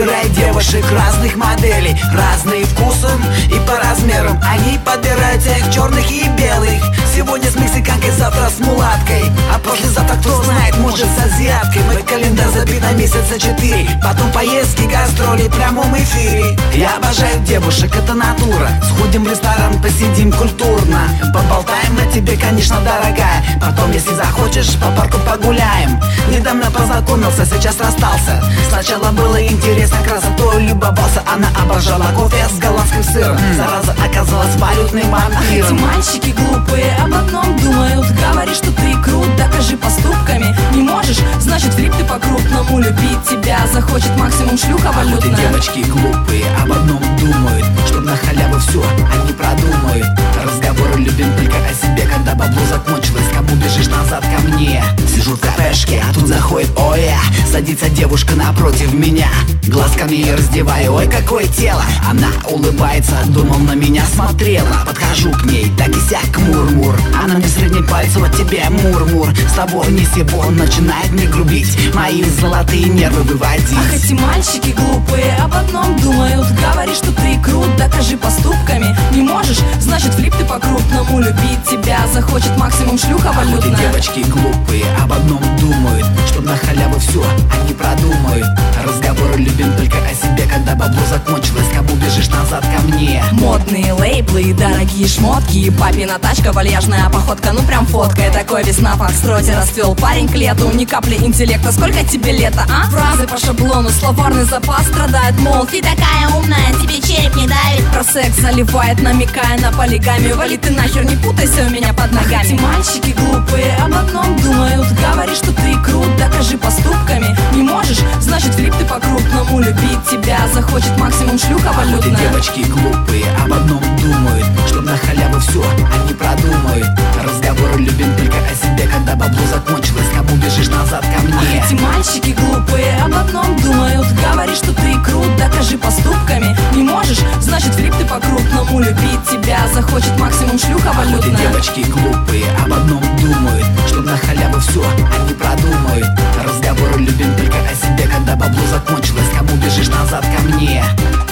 Собирай девушек разных моделей, разные вкусы и по размерам. Они подбирают всех черных и белых. Сегодня с мексиканкой, завтра с мулаткой, а послезавтра кто знает, может с азиаткой. Мой календарь забит на месяца 4. Потом поездки, гастроли в прямом эфире. Я обожаю девушек, это натура. Сходим в ресторан, посидим культурно, поболтаем о тебе, конечно, дорогая. Потом, если захочешь, по парку погуляем. Недавно познакомился, сейчас расстался. Сначала было интересно, красотой любовался. Она обожала кофе с голландским сыром. Зараза оказалась валютным вампиром. Эти мальчики глупые об одном думают. Говори, что ты крут, докажи поступками. Не можешь, значит флип ты по-крупному. Любить тебя захочет максимум шлюха валютная. Вот и девочки глупые об одном думают, чтоб на халяву все они продумают. Разговоры любим только о себе, когда бабло закончилось. Кому бежишь назад ко мне? Сижу в кафешке, а тут заходит Оя. Садится девушка напротив меня, глазками ее раздеваю, ой, какое тело. Она улыбается, думал, на меня смотрела. Подхожу к ней, так и сяк, мур-мур. Она мне средний пальцем, вот тебе мур-мур. С тобой не сего, начинает мне грубить, мои золотые нервы выводить. Ах, эти мальчики глупые об одном думают. Говори, что ты крут, докажи поступками. Не можешь, значит флип ты по-крупному. Любить тебя захочет максимум шлюха валютная. Вот и девочки глупые об одном думают, чтоб на халяву все они продумают. Разговоры любим только о себе, когда бабло закончилось. Кому бежишь назад ко мне? Модные лейблы, дорогие шмотки, папина тачка, вальяжная походка, ну прям фоткой. Такой весна в Фокстроте расцвел парень к лету. Ни капли интеллекта, сколько тебе лето, а? Фразы по шаблону, словарный запас страдает, мол, ты такая умная, тебе череп не давит. Про секс заливает, намекая на полигамию. Вали ты нахер, не путайся у меня под ногами. Эти мальчики глупые об одном думают. Говори, что ты крут, докажи поступками. Не можешь, значит флип ты по-крупному. Любить тебя захочет максимум шлюха валютная. Вот и девочки глупые об одном думают, чтоб на халяву все они продумают. Разговоры любим только о себе, когда бабло закончилось. Кому бежишь назад ко мне? Эти мальчики глупые об одном думают. Говори, что ты крут, докажи поступками. Не можешь, значит флип ты по-крупному. Любить тебя захочет максимум шлюха валютная. Вот и девочки глупые об одном думают, чтоб на халяву все они продумают. Разговоры любим только о себе, когда бабло закончилось. Кому бежишь назад ко мне?